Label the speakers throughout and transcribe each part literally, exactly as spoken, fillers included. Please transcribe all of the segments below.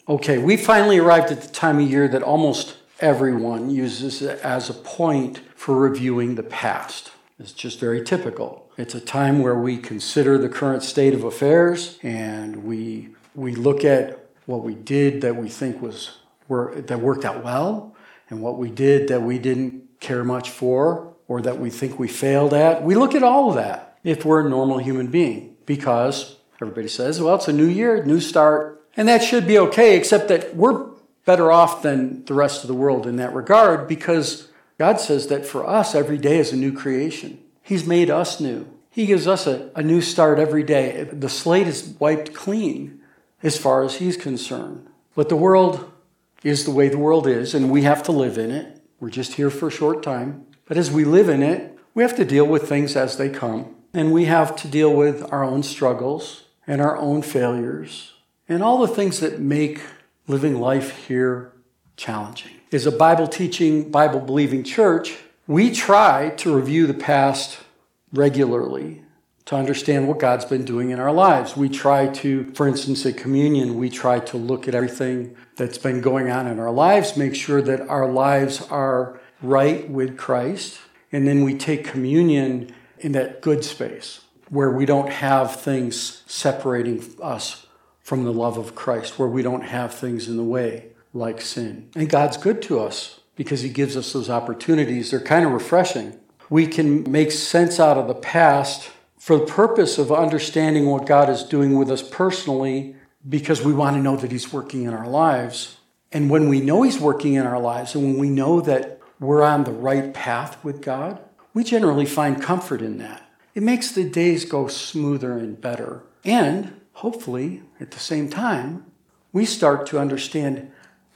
Speaker 1: Okay, we finally arrived at the time of year that almost everyone uses it as a point for reviewing the past. It's just very typical. It's a time where we consider the current state of affairs and we we look at what we did that we think was that worked out well and what we did that we didn't care much for or that we think we failed at. We look at all of that if we're a normal human being because everybody says, well, it's a new year, new start, and that should be okay, except that we're better off than the rest of the world in that regard because God says that for us, every day is a new creation. He's made us new. He gives us a, a new start every day. The slate is wiped clean as far as he's concerned. But the world is the way the world is, and we have to live in it. We're just here for a short time. But as we live in it, we have to deal with things as they come. And we have to deal with our own struggles and our own failures and all the things that make living life here challenging. As a Bible-teaching, Bible-believing church, we try to review the past regularly to understand what God's been doing in our lives. We try to, for instance, at communion, we try to look at everything that's been going on in our lives, make sure that our lives are right with Christ, and then we take communion in that good space where we don't have things separating us from the love of Christ, where we don't have things in the way like sin. And God's good to us because he gives us those opportunities. They're kind of refreshing. We can make sense out of the past for the purpose of understanding what God is doing with us personally because we want to know that he's working in our lives. And when we know he's working in our lives and when we know that we're on the right path with God, we generally find comfort in that. It makes the days go smoother and better. And hopefully, at the same time, we start to understand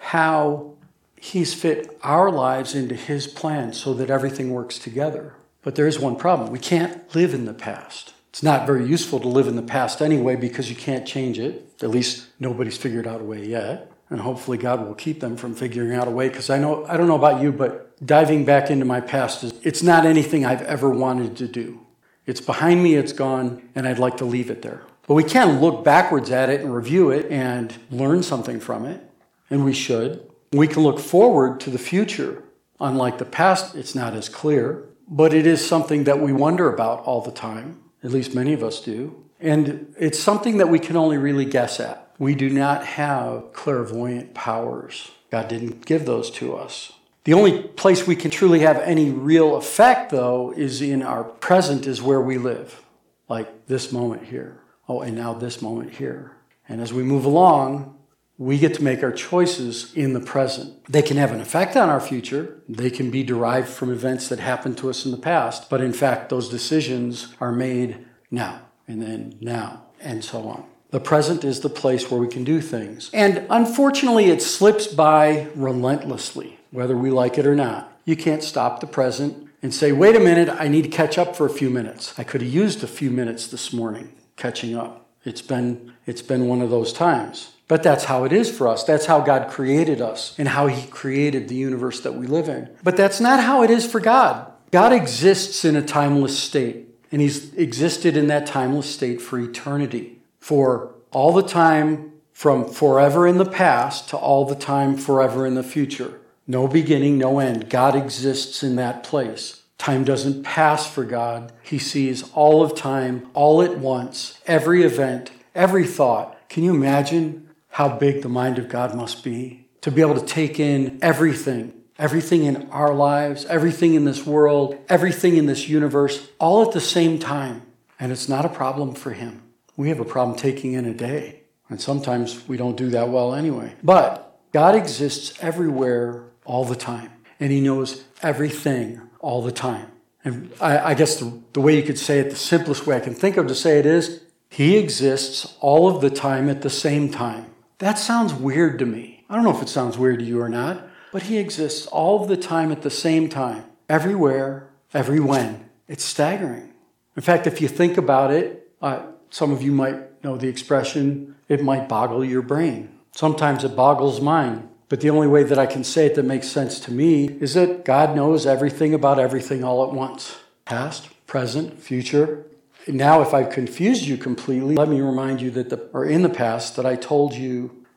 Speaker 1: how he's fit our lives into his plan so that everything works together. But there is one problem. We can't live in the past. It's not very useful to live in the past anyway because you can't change it. At least nobody's figured out a way yet. And hopefully God will keep them from figuring out a way because I know I don't know about you, but diving back into my past, is it's not anything I've ever wanted to do. It's behind me, it's gone, and I'd like to leave it there. But we can look backwards at it and review it and learn something from it. And we should. We can look forward to the future. Unlike the past, it's not as clear, but it is something that we wonder about all the time. At least many of us do. And it's something that we can only really guess at. We do not have clairvoyant powers. God didn't give those to us. The only place we can truly have any real effect, though, is in our present, is where we live. Like this moment here. Oh, and now this moment here. And as we move along, we get to make our choices in the present. They can have an effect on our future. They can be derived from events that happened to us in the past. But in fact, those decisions are made now, and then now, and so on. The present is the place where we can do things. And unfortunately, it slips by relentlessly, whether we like it or not. You can't stop the present and say, wait a minute, I need to catch up for a few minutes. I could have used a few minutes this morning catching up. It's been, it's been one of those times. But that's how it is for us. That's how God created us and how he created the universe that we live in. But that's not how it is for God. God exists in a timeless state, and he's existed in that timeless state for eternity, for all the time from forever in the past to all the time forever in the future. No beginning, no end. God exists in that place. Time doesn't pass for God. He sees all of time, all at once, every event, every thought. Can you imagine how big the mind of God must be? To be able to take in everything, everything in our lives, everything in this world, everything in this universe, all at the same time. And it's not a problem for him. We have a problem taking in a day. And sometimes we don't do that well anyway. But God exists everywhere all the time. And he knows everything all the time. And I, I guess the, the way you could say it, the simplest way I can think of to say it is, he exists all of the time at the same time. That sounds weird to me. I don't know if it sounds weird to you or not, but he exists all of the time at the same time. Everywhere, every when. It's staggering. In fact, if you think about it, uh, some of you might know the expression, it might boggle your brain. Sometimes it boggles mine. But the only way that I can say it that makes sense to me is that God knows everything about everything all at once. Past, present, future. Now, if I've confused you completely, let me remind you that the, or in the past, that I told you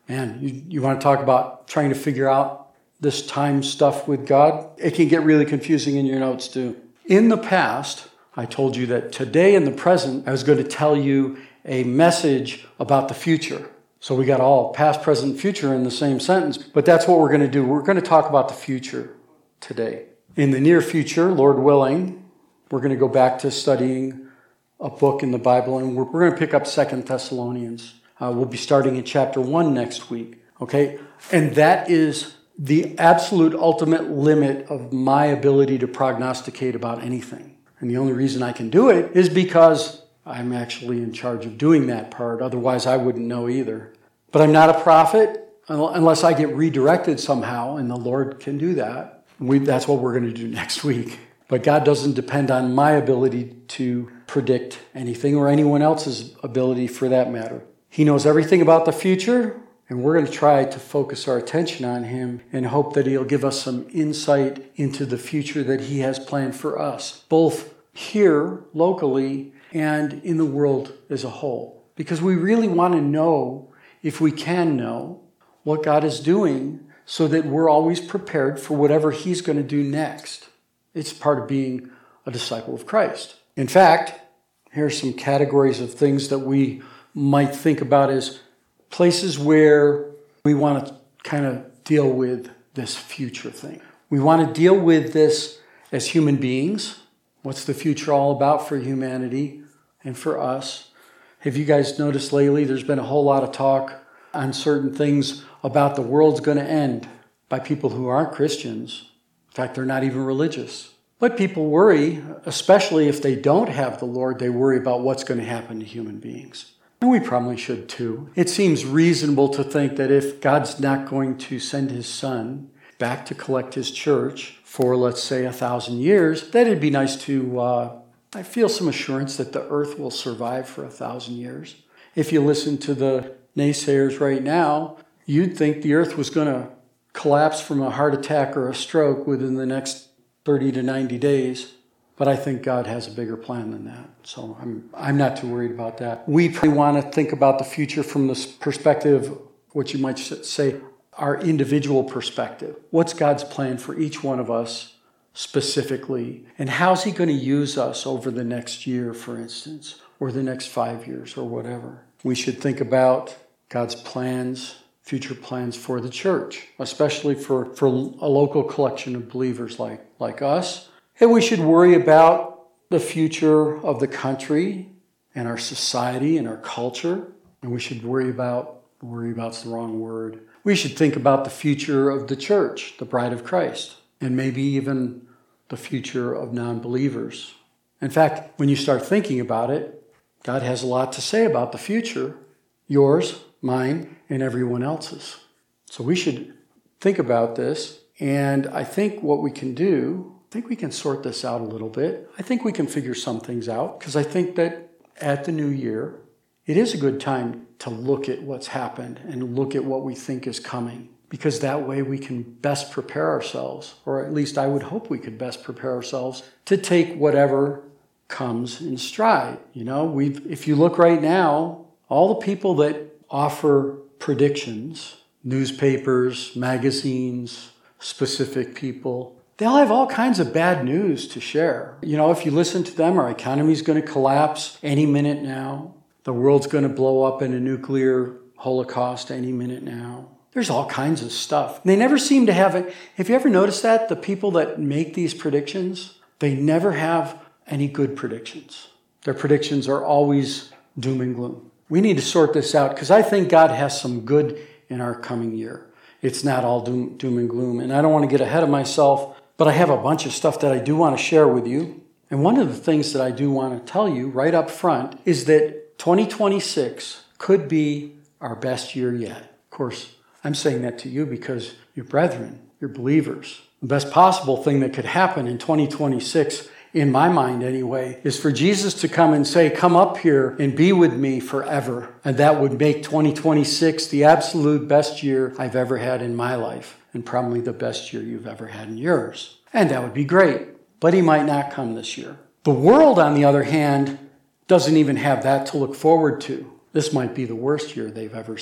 Speaker 1: And you, you want to talk about trying to figure out this time stuff with God? It can get really confusing in your notes too. In the past, I told you that today in the present, I was going to tell you a message about the future. So we got all past, present, future in the same sentence. But that's what we're going to do. We're going to talk about the future today. In the near future, Lord willing, we're going to go back to studying a book in the Bible, and we're, we're going to pick up Second Thessalonians. Uh, we'll be starting in chapter one next week, okay? And that is the absolute ultimate limit of my ability to prognosticate about anything. And the only reason I can do it is because I'm actually in charge of doing that part. Otherwise, I wouldn't know either. But I'm not a prophet unless I get redirected somehow, and the Lord can do that. We, that's what we're going to do next week. But God doesn't depend on my ability to predict anything or anyone else's ability for that matter. He knows everything about the future, and we're going to try to focus our attention on him and hope that he'll give us some insight into the future that he has planned for us, both here locally and in the world as a whole. Because we really want to know, if we can know, what God is doing so that we're always prepared for whatever he's going to do next. It's part of being a disciple of Christ. In fact, here are some categories of things that we might think about as places where we want to kind of deal with this future thing. We want to deal with this as human beings. What's the future all about for humanity and for us? Have you guys noticed lately there's been a whole lot of talk on certain things about the world's going to end by people who aren't Christians. In fact, they're not even religious. But people worry, especially if they don't have the Lord, they worry about what's going to happen to human beings. And we probably should too. It seems reasonable to think that if God's not going to send his son back to collect his church for, let's say, a thousand years, that it'd be nice to, uh, I feel some assurance that the earth will survive for a thousand years. If you listen to the naysayers right now, you'd think the earth was going to collapse from a heart attack or a stroke within the next thirty to ninety days. But I think God has a bigger plan than that. So I'm I'm not too worried about that. We probably want to think about the future from the perspective, what you might say, our individual perspective. What's God's plan for each one of us specifically? And how's he going to use us over the next year, for instance, or the next five years or whatever? We should think about God's plans, future plans for the church, especially for, for a local collection of believers like, like us. And we should worry about the future of the country and our society and our culture. And we should worry about, worry about's the wrong word. We should think about the future of the church, the bride of Christ, and maybe even the future of non-believers. In fact, when you start thinking about it, God has a lot to say about the future, yours, mine, and everyone else's. So we should think about this. And I think what we can do, I think we can sort this out a little bit. I think we can figure some things out, because I think that at the new year, it is a good time to look at what's happened and look at what we think is coming, because that way we can best prepare ourselves, or at least I would hope we could best prepare ourselves to take whatever comes in stride. You know, we've if you look right now, all the people that offer predictions, newspapers, magazines, specific people, they all have all kinds of bad news to share. You know, if you listen to them, our economy's going to collapse any minute now. The world's going to blow up in a nuclear holocaust any minute now. There's all kinds of stuff. They never seem to have it. Have you ever noticed that? The people that make these predictions, they never have any good predictions. Their predictions are always doom and gloom. We need to sort this out, because I think God has some good in our coming year. It's not all doom, doom and gloom. And I don't want to get ahead of myself, but I have a bunch of stuff that I do want to share with you. And one of the things that I do want to tell you right up front is that twenty twenty-six could be our best year yet. Of course, I'm saying that to you because you're brethren, you're believers. The best possible thing that could happen in twenty twenty-six, in my mind anyway, is for Jesus to come and say, come up here and be with me forever. And that would make twenty twenty-six the absolute best year I've ever had in my life, and probably the best year you've ever had in yours. And that would be great. But he might not come this year. The world, on the other hand, doesn't even have that to look forward to. This might be the worst year they've ever seen.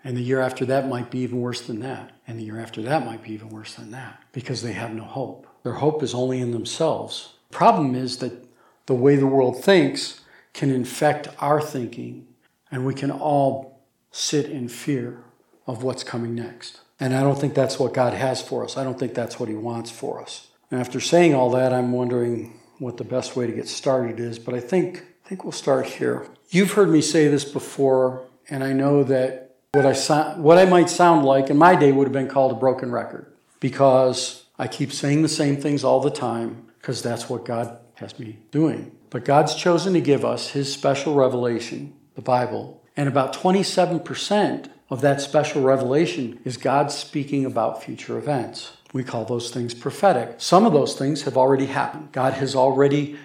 Speaker 1: And the year after that might be even worse than that. And the year after that might be even worse than that, because they have no hope. Their hope is only in themselves. The problem is that the way the world thinks can infect our thinking, and we can all sit in fear of what's coming next. And I don't think that's what God has for us. I don't think that's what he wants for us. And after saying all that, I'm wondering what the best way to get started is, but I think, I think we'll start here. You've heard me say this before, and I know that what I, so, what I might sound like in my day would have been called a broken record, because I keep saying the same things all the time, because that's what God has me doing. But God's chosen to give us his special revelation, the Bible, and about twenty-seven percent of that special revelation is God speaking about future events. We call those things prophetic. Some of those things have already happened. God has already,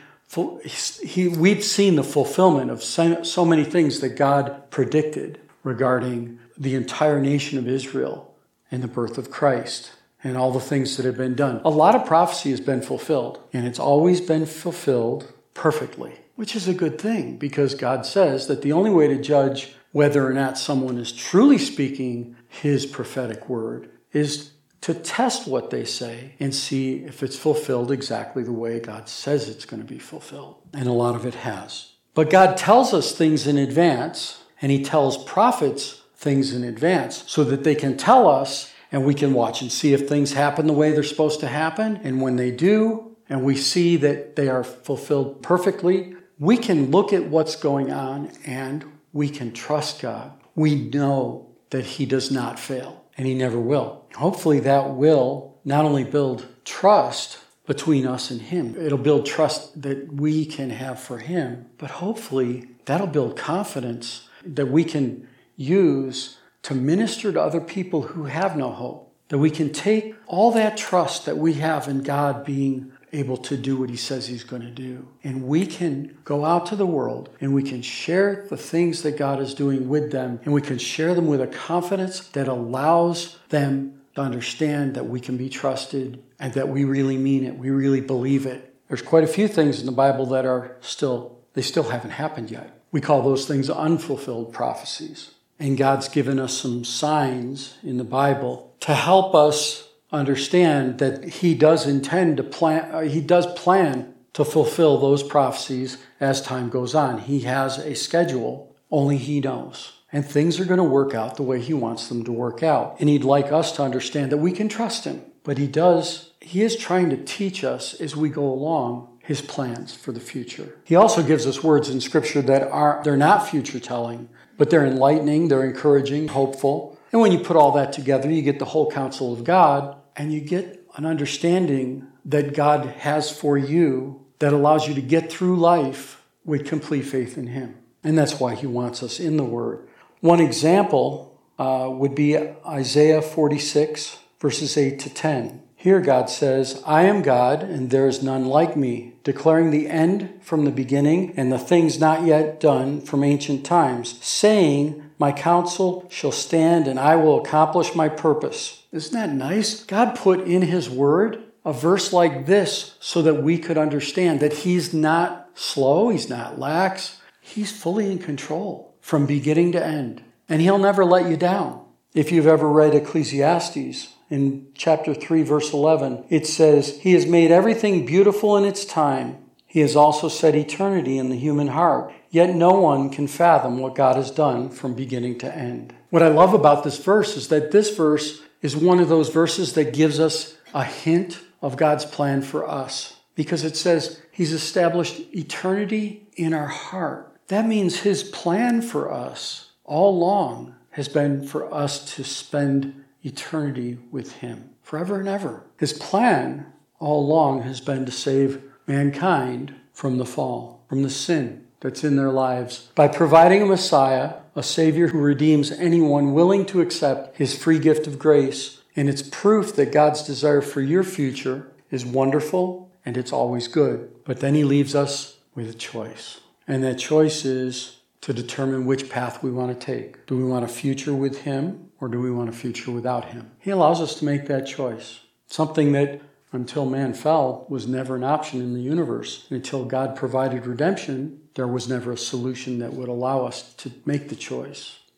Speaker 1: he, we've seen the fulfillment of so, so many things that God predicted regarding the entire nation of Israel and the birth of Christ and all the things that have been done. A lot of prophecy has been fulfilled, and it's always been fulfilled perfectly, which is a good thing, because God says that the only way to judge whether or not someone is truly speaking his prophetic word is to test what they say and see if it's fulfilled exactly the way God says it's going to be fulfilled. And a lot of it has. But God tells us things in advance, and he tells prophets things in advance so that they can tell us, and we can watch and see if things happen the way they're supposed to happen. And when they do, and we see that they are fulfilled perfectly, we can look at what's going on and we can trust God. We know that he does not fail, and he never will. Hopefully that will not only build trust between us and him, it'll build trust that we can have for him, but hopefully that'll build confidence that we can use to minister to other people who have no hope. That we can take all that trust that we have in God being able to do what he says he's going to do, and we can go out to the world and we can share the things that God is doing with them, and we can share them with a confidence that allows them to understand that we can be trusted and that we really mean it. We really believe it. There's quite a few things in the Bible that are still, they still haven't happened yet. We call those things unfulfilled prophecies. And God's given us some signs in the Bible to help us understand that he does intend to plan, uh, he does plan to fulfill those prophecies as time goes on. He has a schedule, only he knows. And things are going to work out the way he wants them to work out. And he'd like us to understand that we can trust him. But he does, he is trying to teach us as we go along his plans for the future. He also gives us words in Scripture that are, they're not future telling, but they're enlightening, they're encouraging, hopeful. And when you put all that together, you get the whole counsel of God, and you get an understanding that God has for you that allows you to get through life with complete faith in him. And that's why he wants us in the Word. One example uh, would be Isaiah forty-six, verses eight to ten. Here God says, I am God, and there is none like me, declaring the end from the beginning and the things not yet done from ancient times, saying, my counsel shall stand, and I will accomplish my purpose. Isn't that nice? God put in his word a verse like this so that we could understand that he's not slow, he's not lax, he's fully in control from beginning to end. And he'll never let you down. If you've ever read Ecclesiastes, in chapter three, verse eleven, it says, he has made everything beautiful in its time. He has also set eternity in the human heart. Yet no one can fathom what God has done from beginning to end. What I love about this verse is that this verse is one of those verses that gives us a hint of God's plan for us. Because it says he's established eternity in our heart. That means his plan for us all along has been for us to spend eternity with him forever and ever. His plan all along has been to save mankind from the fall, from the sin that's in their lives, by providing a Messiah, a Savior who redeems anyone willing to accept his free gift of grace. And it's proof that God's desire for your future is wonderful and it's always good. But then he leaves us with a choice. And that choice is to determine which path we want to take. Do we want a future with him, or do we want a future without him? He allows us to make that choice. Something that, until man fell, was never an option in the universe. Until God provided redemption, there was never a solution that would allow us to make the choice.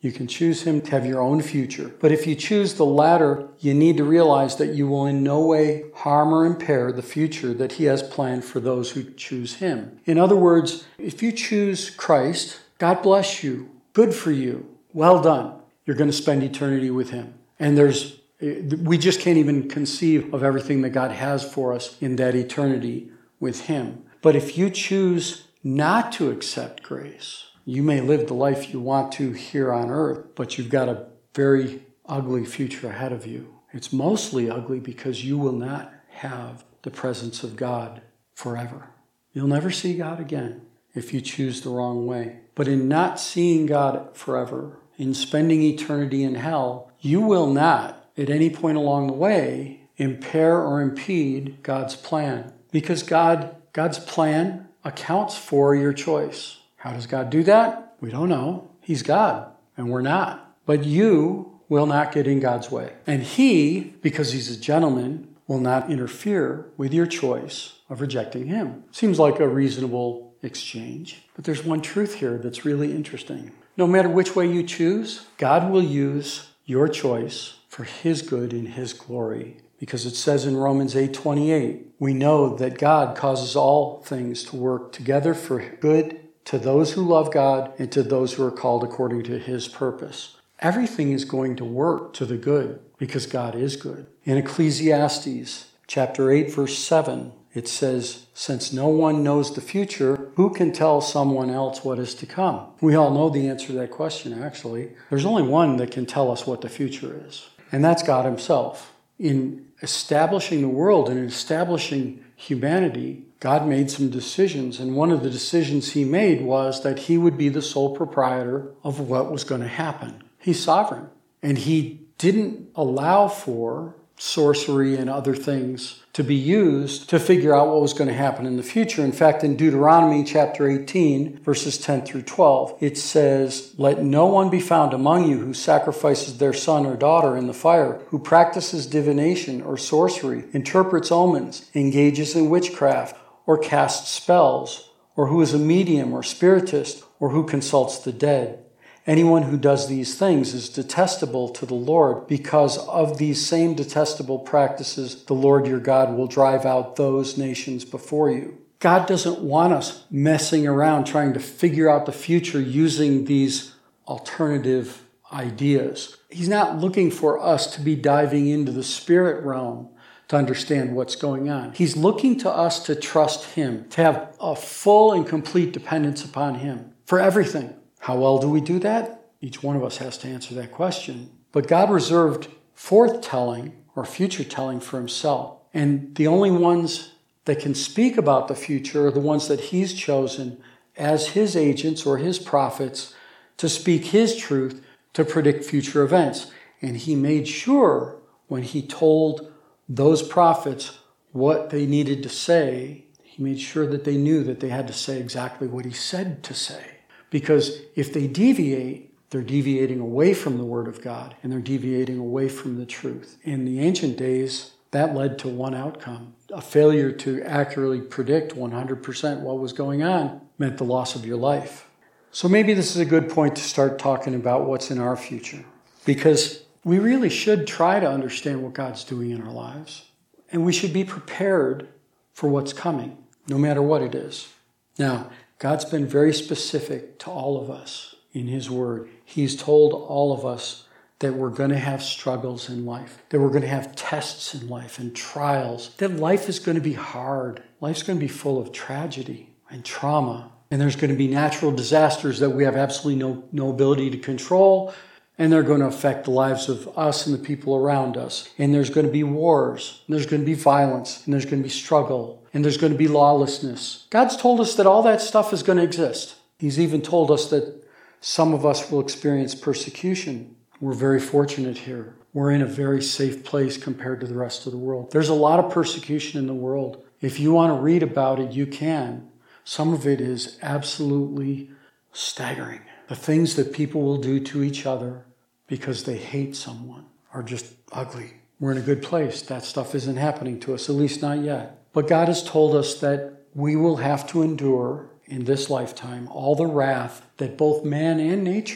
Speaker 1: You can choose him to have your own future. But if you choose the latter, you need to realize that you will in no way harm or impair the future that he has planned for those who choose him. In other words, if you choose Christ, God bless you. Good for you. Well done. You're going to spend eternity with him. And there's, we just can't even conceive of everything that God has for us in that eternity with him. But if you choose not to accept grace, you may live the life you want to here on earth, but you've got a very ugly future ahead of you. It's mostly ugly because you will not have the presence of God forever. You'll never see God again if you choose the wrong way. But in not seeing God forever, in spending eternity in hell, you will not, at any point along the way, impair or impede God's plan. Because God, God's plan accounts for your choice. How does God do that? We don't know. He's God, and we're not. But you will not get in God's way. And he, because he's a gentleman, will not interfere with your choice of rejecting him. Seems like a reasonable exchange. But there's one truth here that's really interesting. No matter which way you choose, God will use your choice for his good and his glory. Because it says in Romans eight twenty-eight, we know that God causes all things to work together for good to those who love God and to those who are called according to his purpose. Everything is going to work to the good because God is good. In Ecclesiastes chapter eight, verse seven, it says, since no one knows the future, who can tell someone else what is to come? We all know the answer to that question, actually. There's only one that can tell us what the future is, and that's God himself. In establishing the world and in establishing humanity, God made some decisions, and one of the decisions he made was that he would be the sole proprietor of what was going to happen. He's sovereign, and he didn't allow for sorcery and other things to be used to figure out what was going to happen in the future. In fact, in Deuteronomy chapter eighteen, verses ten through twelve, it says, let no one be found among you who sacrifices their son or daughter in the fire, who practices divination or sorcery, interprets omens, engages in witchcraft, or casts spells, or who is a medium or spiritist, or who consults the dead. Anyone who does these things is detestable to the Lord. Because of these same detestable practices, the Lord your God will drive out those nations before you. God doesn't want us messing around trying to figure out the future using these alternative ideas. He's not looking for us to be diving into the spirit realm to understand what's going on. He's looking to us to trust him, to have a full and complete dependence upon him for everything. How well do we do that? Each one of us has to answer that question. But God reserved forthtelling or future telling for himself. And the only ones that can speak about the future are the ones that he's chosen as his agents or his prophets to speak his truth, to predict future events. And he made sure when he told those prophets what they needed to say, he made sure that they knew that they had to say exactly what he said to say. Because if they deviate, they're deviating away from the Word of God, and they're deviating away from the truth. In the ancient days, that led to one outcome. A failure to accurately predict one hundred percent what was going on meant the loss of your life. So maybe this is a good point to start talking about what's in our future. Because we really should try to understand what God's doing in our lives. And we should be prepared for what's coming, no matter what it is. Now, God's been very specific to all of us in his word. He's told all of us that we're going to have struggles in life, that we're going to have tests in life and trials, that life is going to be hard. Life's going to be full of tragedy and trauma. And there's going to be natural disasters that we have absolutely no, no ability to control. And they're going to affect the lives of us and the people around us. And there's going to be wars. And there's going to be violence. And there's going to be struggle. And there's going to be lawlessness. God's told us that all that stuff is going to exist. He's even told us that some of us will experience persecution. We're very fortunate here. We're in a very safe place compared to the rest of the world. There's a lot of persecution in the world. If you want to read about it, you can. Some of it is absolutely staggering. The things that people will do to each other because they hate someone are just ugly. We're in a good place. That stuff isn't happening to us, at least not yet. But God has told us that we will have to endure in this lifetime all the wrath that both man and nature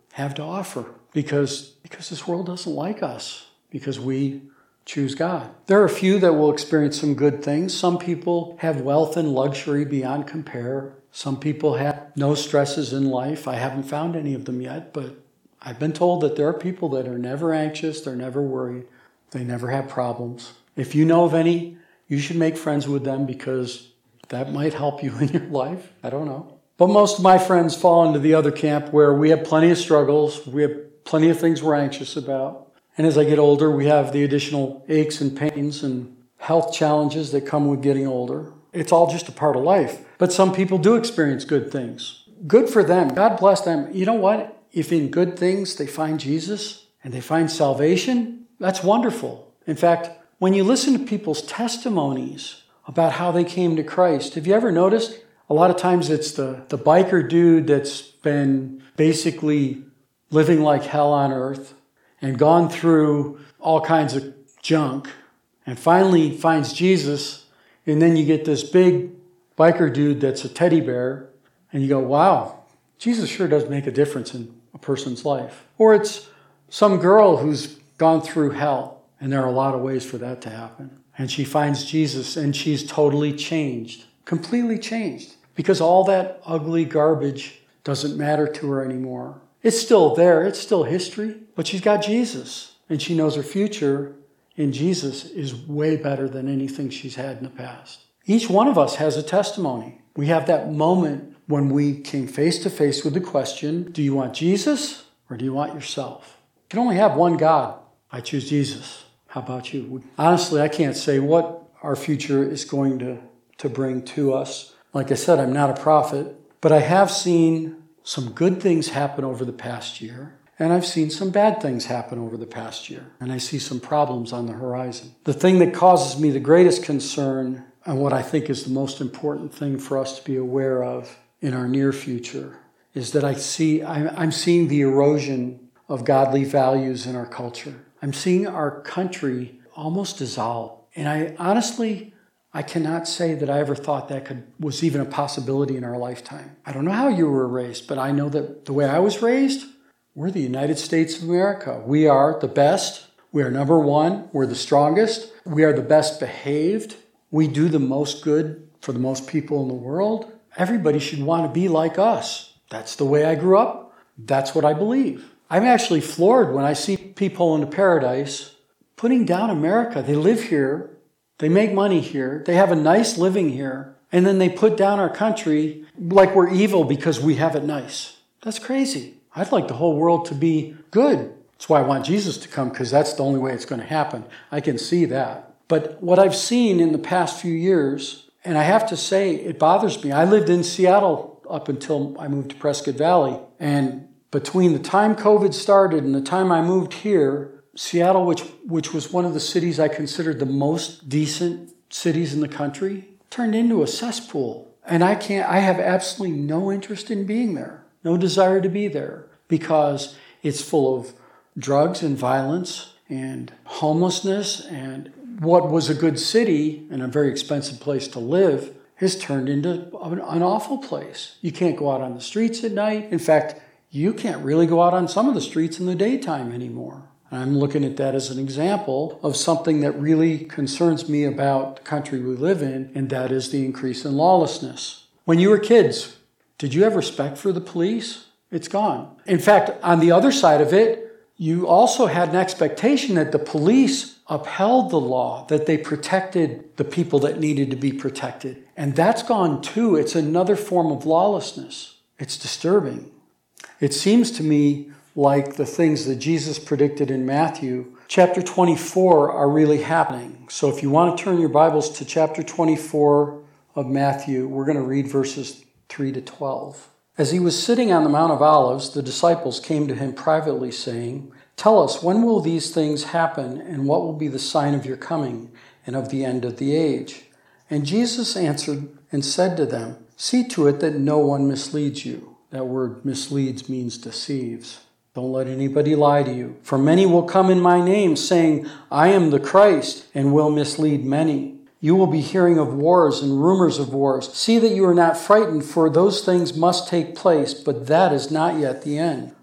Speaker 1: have to offer because, because this world doesn't like us, because we choose God. There are a few that will experience some good things. Some people have wealth and luxury beyond compare. Some people have no stresses in life. I haven't found any of them yet, but I've been told that there are people that are never anxious, they're never worried, they never have problems. If you know of any, you should make friends with them because that might help you in your life. I don't know. But most of my friends fall into the other camp where we have plenty of struggles, we have plenty of things we're anxious about. And as I get older, we have the additional aches and pains and health challenges that come with getting older. It's all just a part of life. But some people do experience good things. Good for them. God bless them. You know what? If in good things they find Jesus and they find salvation, that's wonderful. In fact, when you listen to people's testimonies about how they came to Christ, have you ever noticed? A lot of times it's the, the biker dude that's been basically living like hell on earth and gone through all kinds of junk and finally finds Jesus, and then you get this big biker dude that's a teddy bear, and you go, wow, Jesus sure does make a difference in a person's life. Or it's some girl who's gone through hell, and there are a lot of ways for that to happen. And she finds Jesus, and she's totally changed, completely changed, because all that ugly garbage doesn't matter to her anymore. It's still there, it's still history, but she's got Jesus, and she knows her future in Jesus is way better than anything she's had in the past. Each one of us has a testimony. We have that moment when we came face to face with the question, do you want Jesus or do you want yourself? You can only have one God. I choose Jesus. How about you? Honestly, I can't say what our future is going to, to bring to us. Like I said, I'm not a prophet, but I have seen some good things happen over the past year, and I've seen some bad things happen over the past year, and I see some problems on the horizon. The thing that causes me the greatest concern, and what I think is the most important thing for us to be aware of in our near future, is that I see, I'm seeing the erosion of godly values in our culture. I'm seeing our country almost dissolve. And I honestly, I cannot say that I ever thought that could was even a possibility in our lifetime. I don't know how you were raised, but I know that the way I was raised, we're the United States of America. We are the best. We are number one. We're the strongest. We are the best behaved. We do the most good for the most people in the world. Everybody should want to be like us. That's the way I grew up. That's what I believe. I'm actually floored when I see people in paradise putting down America. They live here. They make money here. They have a nice living here. And then they put down our country like we're evil because we have it nice. That's crazy. I'd like the whole world to be good. That's why I want Jesus to come, because that's the only way it's going to happen. I can see that. But what I've seen in the past few years, and I have to say, it bothers me. I lived in Seattle up until I moved to Prescott Valley. And between the time COVID started and the time I moved here, Seattle, which which was one of the cities I considered the most decent cities in the country, turned into a cesspool. And I can't, I have absolutely no interest in being there, no desire to be there, because it's full of drugs and violence and homelessness, and what was a good city and a very expensive place to live has turned into an, an awful place. You can't go out on the streets at night. In fact, you can't really go out on some of the streets in the daytime anymore. And I'm looking at that as an example of something that really concerns me about the country we live in, and that is the increase in lawlessness. When you were kids, did you have respect for the police? It's gone. In fact, on the other side of it, you also had an expectation that the police upheld the law, that they protected the people that needed to be protected. And that's gone too. It's another form of lawlessness. It's disturbing. It seems to me like the things that Jesus predicted in Matthew, chapter twenty-four, are really happening. So if you want to turn your Bibles to chapter twenty-four of Matthew, we're going to read verses three to twelve. As he was sitting on the Mount of Olives, the disciples came to him privately, saying, "Tell us, when will these things happen, and what will be the sign of your coming and of the end of the age?" And Jesus answered and said to them, "See to it that no one misleads you." That word misleads means deceives. Don't let anybody lie to you. "For many will come in my name, saying, 'I am the Christ,' and will mislead many. You will be hearing of wars and rumors of wars. See that you are not frightened, for those things must take place, but that is not yet the end.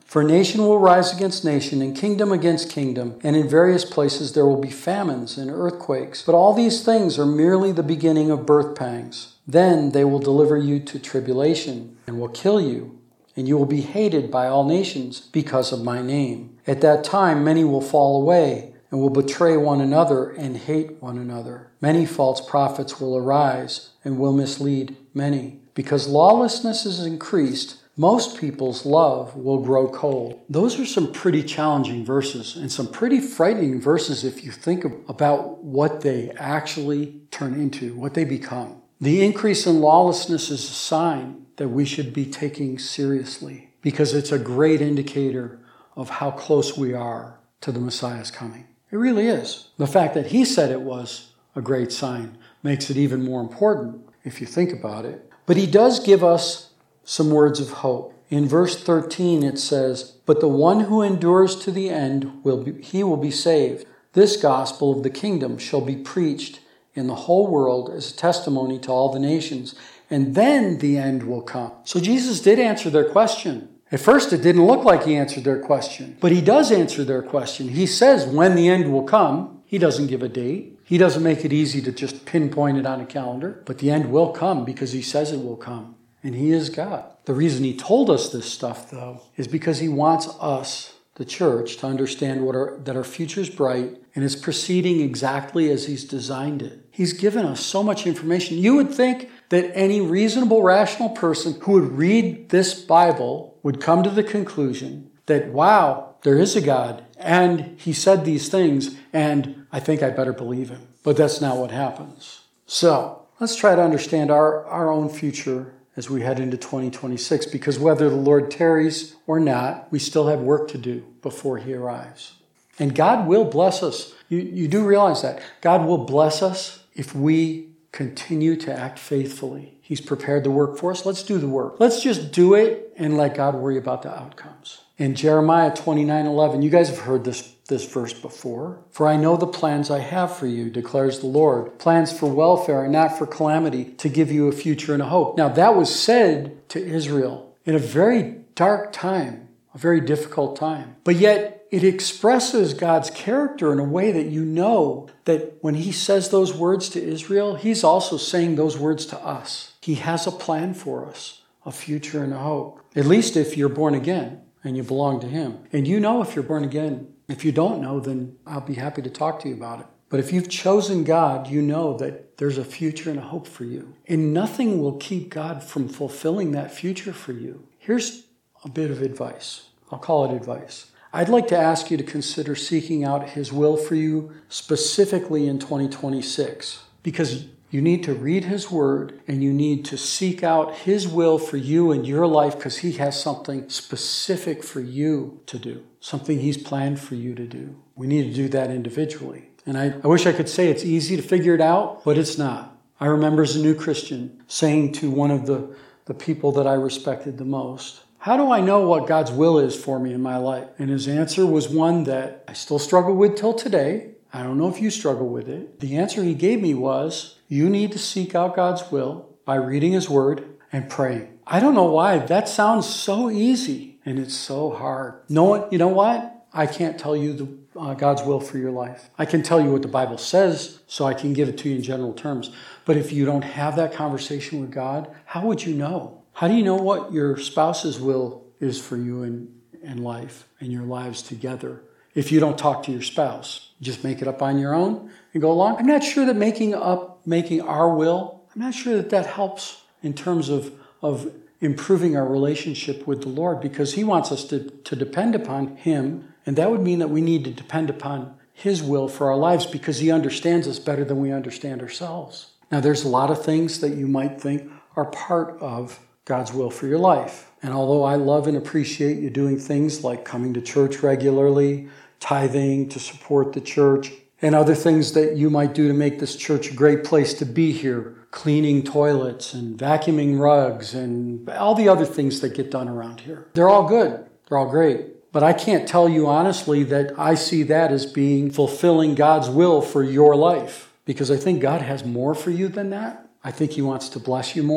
Speaker 1: For nation will rise against nation, and kingdom against kingdom, and in various places there will be famines and earthquakes. But all these things are merely the beginning of birth pangs. Then they will deliver you to tribulation, and will kill you, and you will be hated by all nations because of my name. At that time many will fall away, and will betray one another and hate one another. Many false prophets will arise, and will mislead many. Because lawlessness is increased, most people's love will grow cold. Those are some pretty challenging verses and some pretty frightening verses if you think about what they actually turn into, what they become. The increase in lawlessness is a sign that we should be taking seriously because it's a great indicator of how close we are to the Messiah's coming. It really is. The fact that he said it was a great sign makes it even more important if you think about it. But he does give us some words of hope. In verse thirteen it says, "But the one who endures to the end, will be, he will be saved. This gospel of the kingdom shall be preached in the whole world as a testimony to all the nations, and then the end will come." So Jesus did answer their question. At first it didn't look like he answered their question, but he does answer their question. He says when the end will come. He doesn't give a date. He doesn't make it easy to just pinpoint it on a calendar, but the end will come because he says it will come. And he is God. The reason he told us this stuff, though, is because he wants us, the church, to understand what our, that our future is bright and is proceeding exactly as he's designed it. He's given us so much information. You would think that any reasonable, rational person who would read this Bible would come to the conclusion that, wow, there is a God, and he said these things, and I think I better believe him. But that's not what happens. So let's try to understand our, our own future as we head into twenty twenty-six, because whether the Lord tarries or not, we still have work to do before he arrives. And God will bless us. You, you do realize that. God will bless us if we continue to act faithfully. He's prepared the work for us. Let's do the work. Let's just do it and let God worry about the outcomes. In Jeremiah twenty-nine eleven, you guys have heard this, this verse before. "For I know the plans I have for you, declares the Lord, plans for welfare and not for calamity, to give you a future and a hope." Now that was said to Israel in a very dark time, a very difficult time. But yet it expresses God's character in a way that you know that when he says those words to Israel, he's also saying those words to us. He has a plan for us, a future and a hope. At least if you're born again and you belong to him. And you know if you're born again. If you don't know, then I'll be happy to talk to you about it. But if you've chosen God, you know that there's a future and a hope for you. And nothing will keep God from fulfilling that future for you. Here's a bit of advice. I'll call it advice. I'd like to ask you to consider seeking out his will for you specifically in twenty twenty-six. Because you need to read his word and you need to seek out his will for you and your life because he has something specific for you to do, something he's planned for you to do. We need to do that individually. And I, I wish I could say it's easy to figure it out, but it's not. I remember as a new Christian saying to one of the, the people that I respected the most, "How do I know what God's will is for me in my life?" And his answer was one that I still struggle with till today. I don't know if you struggle with it. The answer he gave me was, you need to seek out God's will by reading his word and praying. I don't know why. That sounds so easy and it's so hard. No, you know what? I can't tell you the, uh, God's will for your life. I can tell you what the Bible says so I can give it to you in general terms. But if you don't have that conversation with God, how would you know? How do you know what your spouse's will is for you in, in life and your lives together? If you don't talk to your spouse, just make it up on your own and go along. I'm not sure that making up, making our will, I'm not sure that that helps in terms of, of improving our relationship with the Lord, because he wants us to, to depend upon him. And that would mean that we need to depend upon his will for our lives because he understands us better than we understand ourselves. Now, there's a lot of things that you might think are part of God's will for your life. And although I love and appreciate you doing things like coming to church regularly, tithing to support the church, and other things that you might do to make this church a great place to be here, cleaning toilets and vacuuming rugs and all the other things that get done around here. They're all good. They're all great. But I can't tell you honestly that I see that as being fulfilling God's will for your life, because I think God has more for you than that. I think he wants to bless you more.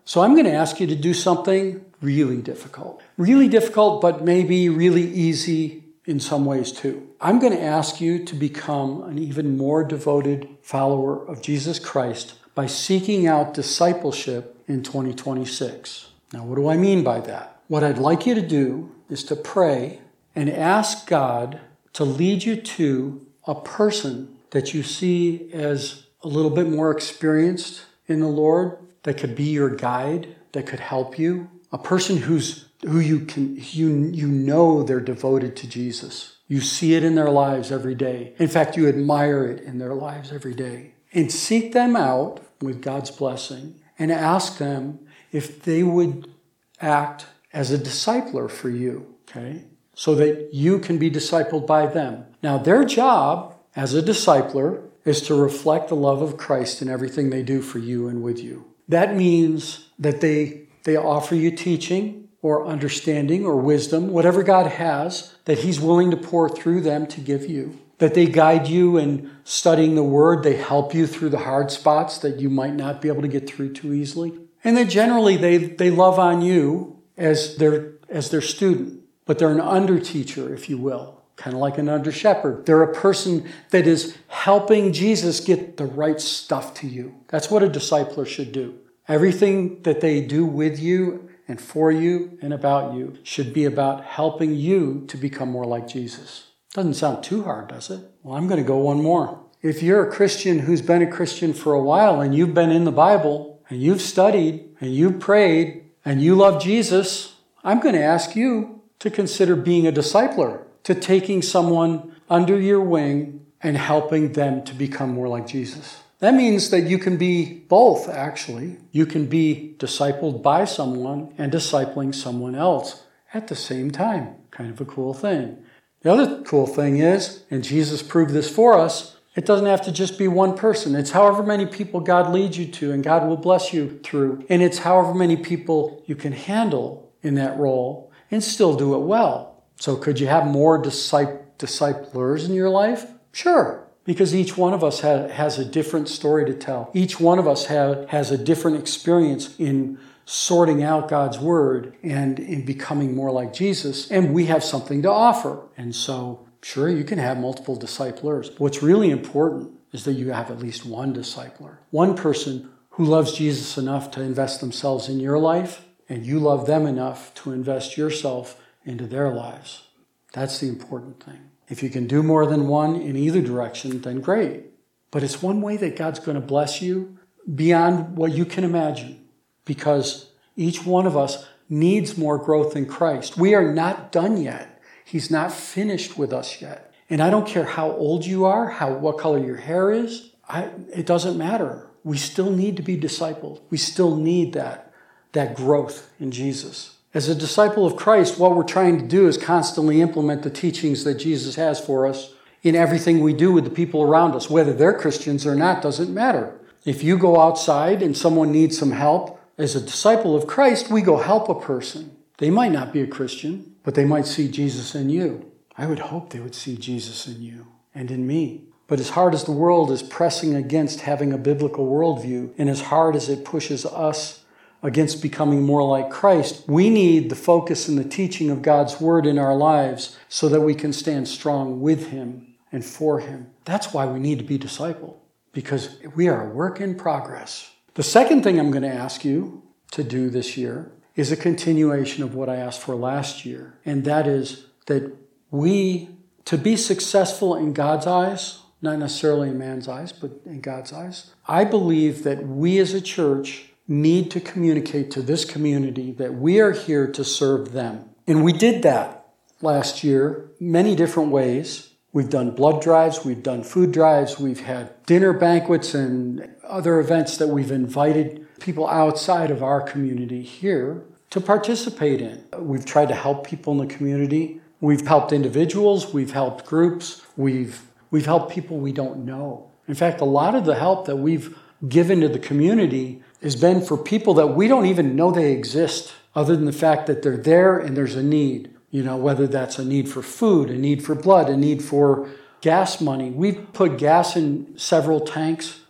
Speaker 1: So I'm going to ask you to do something really difficult. Really difficult, but maybe really easy in some ways too. I'm going to ask you to become an even more devoted follower of Jesus Christ by seeking out discipleship in twenty twenty-six. Now, what do I mean by that? What I'd like you to do is to pray and ask God to lead you to a person that you see as a little bit more experienced in the Lord, that could be your guide, that could help you. A person who's who you can you you know they're devoted to Jesus. You see it in their lives every day. In fact, you admire it in their lives every day. And seek them out with God's blessing and ask them if they would act as a discipler for you, okay? So that you can be discipled by them. Now, their job as a discipler is to reflect the love of Christ in everything they do for you and with you. That means that they, they offer you teaching or understanding or wisdom, whatever God has, that He's willing to pour through them to give you. That they guide you in studying the Word. They help you through the hard spots that you might not be able to get through too easily. And that generally they, they love on you as their, as their student. But they're an under-teacher, if you will, kind of like an under-shepherd. They're a person that is helping Jesus get the right stuff to you. That's what a discipler should do. Everything that they do with you and for you and about you should be about helping you to become more like Jesus. Doesn't sound too hard, does it? Well, I'm going to go one more. If you're a Christian who's been a Christian for a while and you've been in the Bible and you've studied and you've prayed and you love Jesus, I'm going to ask you to consider being a discipler, to taking someone under your wing and helping them to become more like Jesus. That means that you can be both, actually. You can be discipled by someone and discipling someone else at the same time. Kind of a cool thing. The other cool thing is, and Jesus proved this for us, it doesn't have to just be one person. It's however many people God leads you to and God will bless you through. And it's however many people you can handle in that role and still do it well. So could you have more discip- disciplers in your life? Sure, because each one of us ha- has a different story to tell. Each one of us ha- has a different experience in sorting out God's Word and in becoming more like Jesus, and we have something to offer. And so, sure, you can have multiple disciplers. But what's really important is that you have at least one discipler, one person who loves Jesus enough to invest themselves in your life, and you love them enough to invest yourself into their lives. That's the important thing. If you can do more than one in either direction, then great. But it's one way that God's going to bless you beyond what you can imagine, because each one of us needs more growth in Christ. We are not done yet. He's not finished with us yet. And I don't care how old you are, how what color your hair is. I, it doesn't matter. We still need to be discipled. We still need that. that growth in Jesus. As a disciple of Christ, what we're trying to do is constantly implement the teachings that Jesus has for us in everything we do with the people around us. Whether they're Christians or not doesn't matter. If you go outside and someone needs some help, as a disciple of Christ, we go help a person. They might not be a Christian, but they might see Jesus in you. I would hope they would see Jesus in you and in me. But as hard as the world is pressing against having a biblical worldview, and as hard as it pushes us against becoming more like Christ, we need the focus and the teaching of God's Word in our lives so that we can stand strong with Him and for Him. That's why we need to be discipled, because we are a work in progress. The second thing I'm going to ask you to do this year is a continuation of what I asked for last year, and that is that we, to be successful in God's eyes, not necessarily in man's eyes, but in God's eyes, I believe that we as a church need to communicate to this community that we are here to serve them. And we did that last year many different ways. We've done blood drives, we've done food drives, we've had dinner banquets and other events that we've invited people outside of our community here to participate in. We've tried to help people in the community. We've helped individuals, we've helped groups, we've we've helped people we don't know. In fact, a lot of the help that we've given to the community has been for people that we don't even know they exist, other than the fact that they're there and there's a need. You know, whether that's a need for food, a need for blood, a need for gas money. We've put gas in several tanks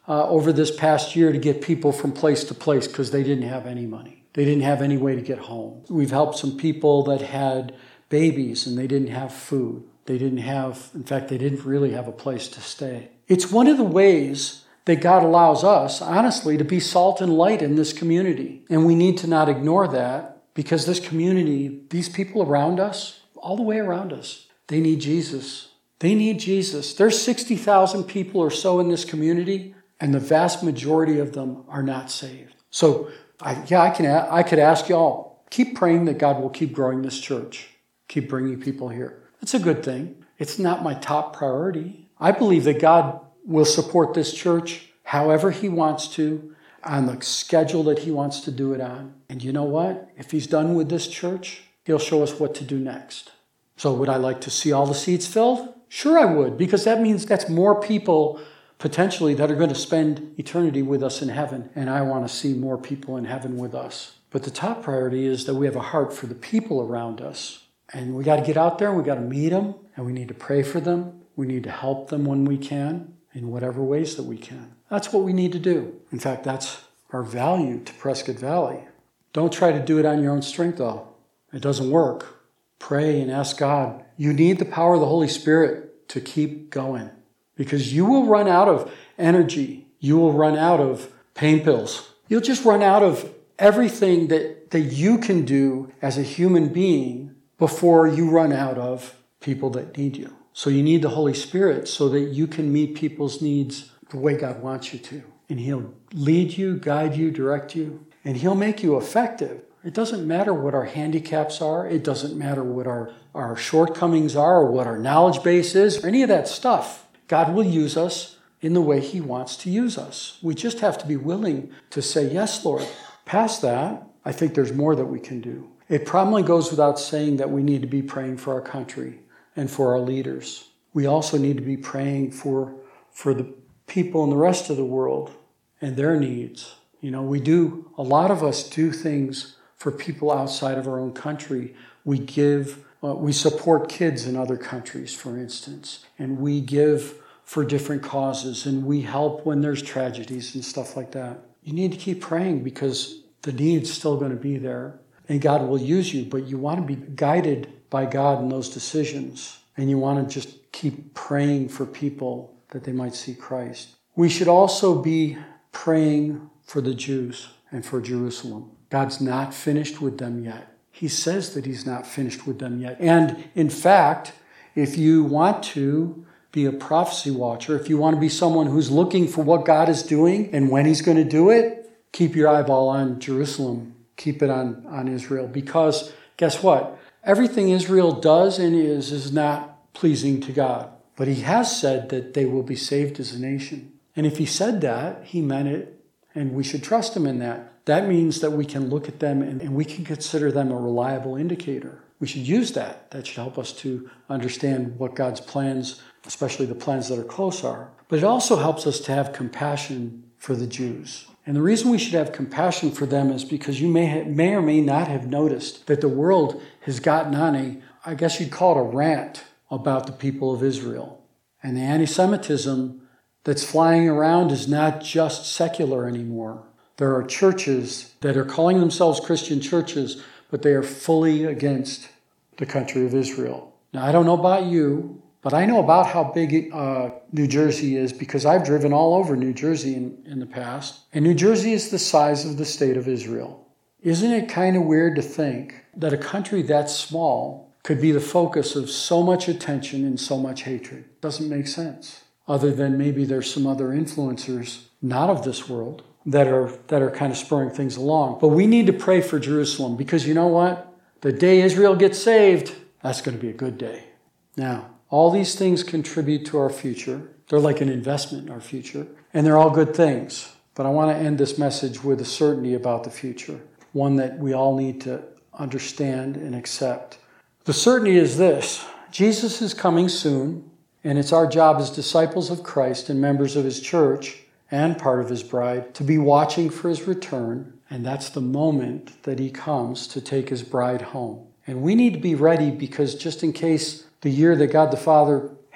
Speaker 1: uh, over this past year to get people from place to place because they didn't have any money. They didn't have any way to get home. We've helped some people that had babies and they didn't have food. They didn't have, in fact, they didn't really have a place to stay. It's one of the ways that God allows us, honestly, to be salt and light in this community. And we need to not ignore that because this community, these people around us, all the way around us, they need Jesus. They need Jesus. There's sixty thousand people or so in this community, and the vast majority of them are not saved. So, I, yeah, I can. I could ask y'all, keep praying that God will keep growing this church, keep bringing people here. That's a good thing. It's not my top priority. I believe that God will support this church however he wants to, on the schedule that he wants to do it on. And you know what? If he's done with this church, he'll show us what to do next. So would I like to see all the seats filled? Sure I would, because that means that's more people potentially that are going to spend eternity with us in heaven. And I want to see more people in heaven with us. But the top priority is that we have a heart for the people around us. And we got to get out there and we got to meet them and we need to pray for them. We need to help them when we can in whatever ways that we can. That's what we need to do. In fact, that's our value to Prescott Valley. Don't try to do it on your own strength, though. It doesn't work. Pray and ask God. You need the power of the Holy Spirit to keep going because you will run out of energy. You will run out of pain pills. You'll just run out of everything that, that you can do as a human being before you run out of people that need you. So you need the Holy Spirit so that you can meet people's needs the way God wants you to. And he'll lead you, guide you, direct you, and he'll make you effective. It doesn't matter what our handicaps are. It doesn't matter what our, our shortcomings are or what our knowledge base is or any of that stuff. God will use us in the way he wants to use us. We just have to be willing to say, yes, Lord. Past that, I think there's more that we can do. It probably goes without saying that we need to be praying for our country and for our leaders. We also need to be praying for, for the people in the rest of the world and their needs. You know, we do, a lot of us do things for people outside of our own country. We give, uh, we support kids in other countries, for instance, and we give for different causes, and we help when there's tragedies and stuff like that. You need to keep praying because the need's still going to be there. And God will use you, but you want to be guided by God in those decisions. And you want to just keep praying for people that they might see Christ. We should also be praying for the Jews and for Jerusalem. God's not finished with them yet. He says that he's not finished with them yet. And in fact, if you want to be a prophecy watcher, if you want to be someone who's looking for what God is doing and when he's going to do it, keep your eyeball on Jerusalem. Keep it on, on Israel, because guess what? Everything Israel does and is is not pleasing to God. But he has said that they will be saved as a nation. And if he said that, he meant it, and we should trust him in that. That means that we can look at them and, and we can consider them a reliable indicator. We should use that. That should help us to understand what God's plans, especially the plans that are close, are. But it also helps us to have compassion for the Jews. And the reason we should have compassion for them is because you may have, may or may not have noticed that the world has gotten on a, I guess you'd call it a rant about the people of Israel. And the anti-Semitism that's flying around is not just secular anymore. There are churches that are calling themselves Christian churches, but they are fully against the country of Israel. Now, I don't know about you, but I know about how big uh, New Jersey is because I've driven all over New Jersey in, in the past. And New Jersey is the size of the state of Israel. Isn't it kind of weird to think that a country that small could be the focus of so much attention and so much hatred? Doesn't make sense. Other than maybe there's some other influencers, not of this world, that are that are kind of spurring things along. But we need to pray for Jerusalem because you know what? The day Israel gets saved, that's going to be a good day. Now, all these things contribute to our future. They're like an investment in our future. And they're all good things. But I want to end this message with a certainty about the future. One that we all need to understand and accept. The certainty is this. Jesus is coming soon. And it's our job as disciples of Christ and members of his church and part of his bride to be watching for his return. And that's the moment that he comes to take his bride home. And we need to be ready because just in case the year that God the Father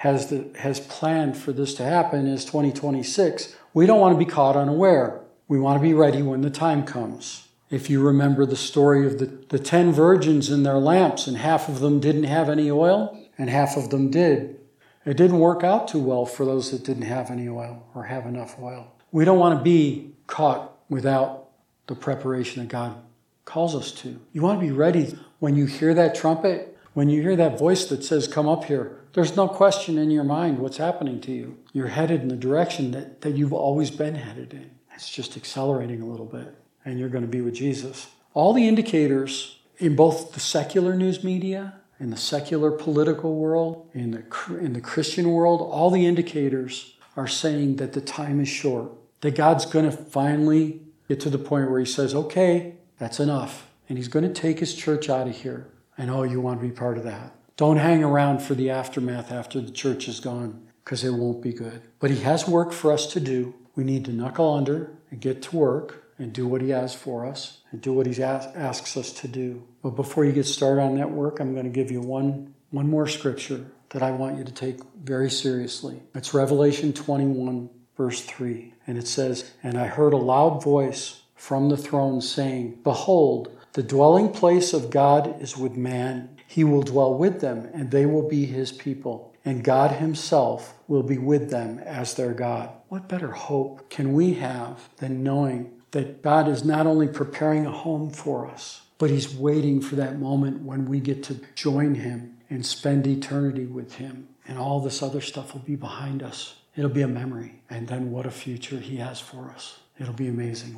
Speaker 1: has the, has planned for this to happen is twenty twenty-six. We don't want to be caught unaware. We want to be ready when the time comes. If you remember the story of the, the ten virgins and their lamps, and half of them didn't have any oil, and half of them did. It didn't work out too well for those that didn't have any oil or have enough oil. We don't want to be caught without the preparation that God calls us to. You want to be ready when you hear that trumpet, when you hear that voice that says, come up here. There's no question in your mind what's happening to you. You're headed in the direction that, that you've always been headed in. It's just accelerating a little bit, and you're going to be with Jesus. All the indicators in both the secular news media, in the secular political world, in the, in the Christian world, all the indicators are saying that the time is short, that God's going to finally get to the point where he says, okay, that's enough. And he's going to take his church out of here. I know you want to be part of that. Don't hang around for the aftermath after the church is gone, because it won't be good. But he has work for us to do. We need to knuckle under and get to work and do what he has for us and do what he asks us to do. But before you get started on that work, I'm going to give you one, one more scripture that I want you to take very seriously. It's Revelation twenty-one, verse three. And it says, and I heard a loud voice from the throne saying, behold, the dwelling place of God is with man. He will dwell with them, and they will be his people. And God himself will be with them as their God. What better hope can we have than knowing that God is not only preparing a home for us, but he's waiting for that moment when we get to join him and spend eternity with him. And all this other stuff will be behind us. It'll be a memory. And then what a future he has for us. It'll be amazing.